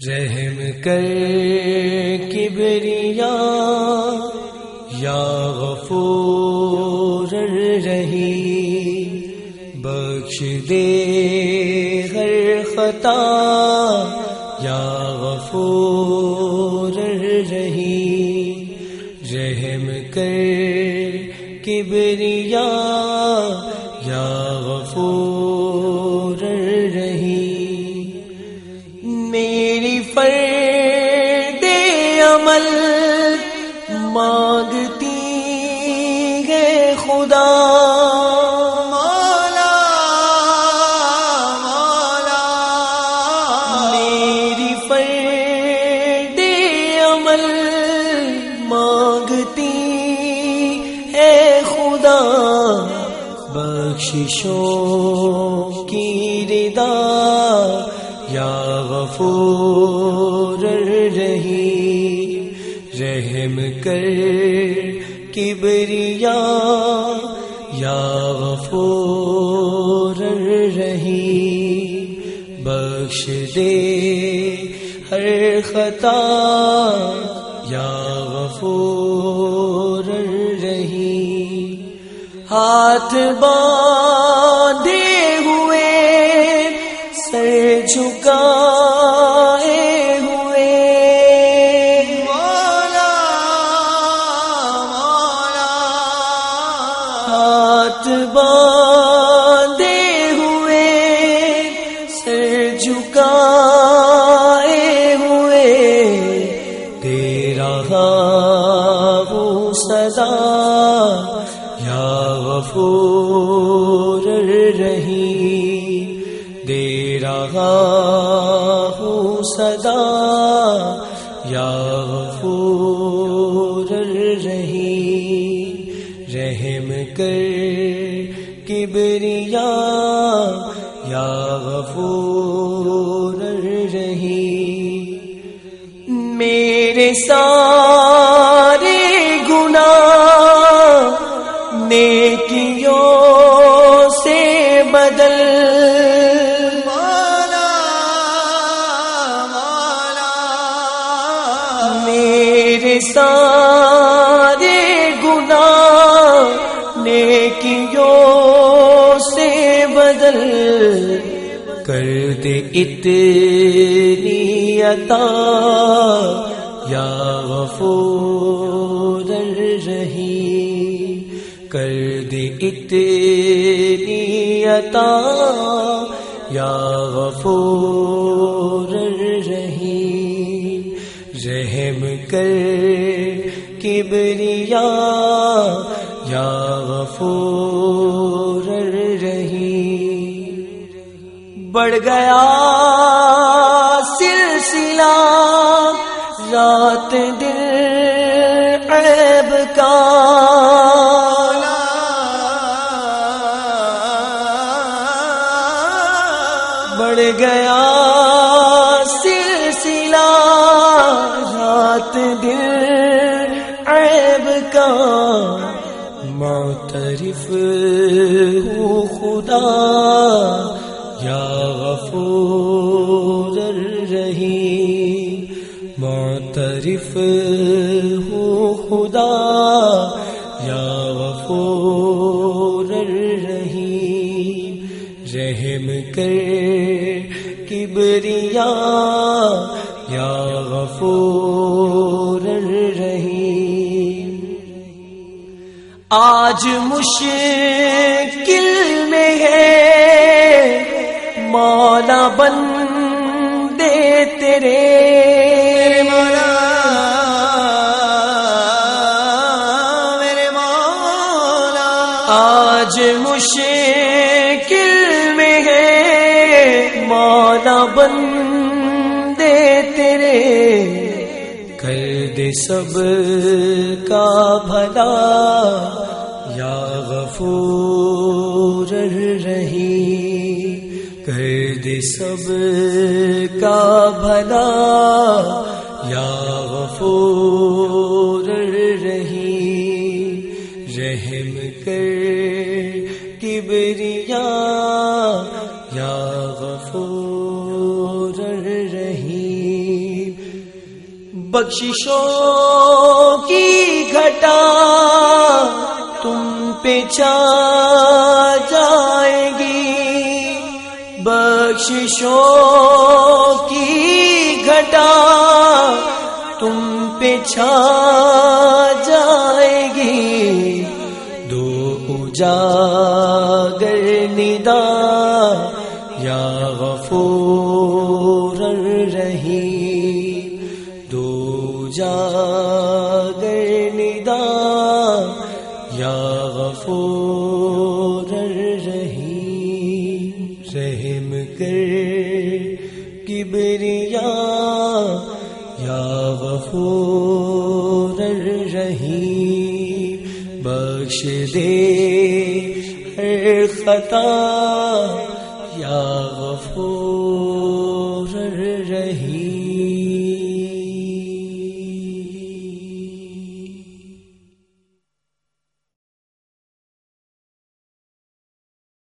رحم کر کبریا یا غفور الرحیم، بخش دے ہر خطا یا غفور الرحیم، رحم کر کبریا یا غفور الرحیم، میری فرد عمل مانگتی ہے خدا، مولا مولا میری فرد عمل مانگتی ہے خدا، بخششوں کی رضا یا غفور الرحیم، رحم کر کبریا یا غفور الرحیم، بخش دے ہر خطا یا غفور الرحیم، ہاتھ باندھے ہوئے سر جھکائے ہوئے، مولا مولا ہاتھ باندھے ہوئے سر جھکائے ہوئے، دے رہا ہوں صدا یا غفور الرحیم، دے رہا ہوں صدا یا غفور الرحیم، رحم کر کبریا یا غفور الرحیم، میرے سارے گناہ نیکیوں سے بدل، مولا مولا میرے سارے گناہ نیکیوں سے بدل، کر دے اتنی عطا یا غفور الرحیم، کر دے اتنی عطا یا غفور الرحیم، رحم کر کبریا یا غفور الرحیم، بڑھ گیا سلسلہ رات دن عیب کا، بڑھ گیا سلسلہ رات دن عیب کا، معترف ہوں خدا یا غفور الرحیم، معترف ہوں خدا یا غفور الرحیم، رحم کر کبریا یا غفور الرحیم، آج مشکل میں ہے مولا بندے تیرے، مولا میرے مولا آج مشکل میں ہے مولا بندے تیرے، کر دے سب کا بھلا یا غفور الرحیم، کر دے سب کا بھلا یا غفور الرحیم، رحم کر کبریا یا غفور الرحیم۔ بخششوں کی گھٹا تم پہ چھا جائے گی، بخششوں کی گھٹا تم پہ چھا جائے گی، دو اجاگر ندا یا غفور الرحیم، دو اجاگر ندا یا غفور الرحیم، رحم کر کبریا یا غفور الرحیم، بخش دے ہر خطا یا غفور الرحیم۔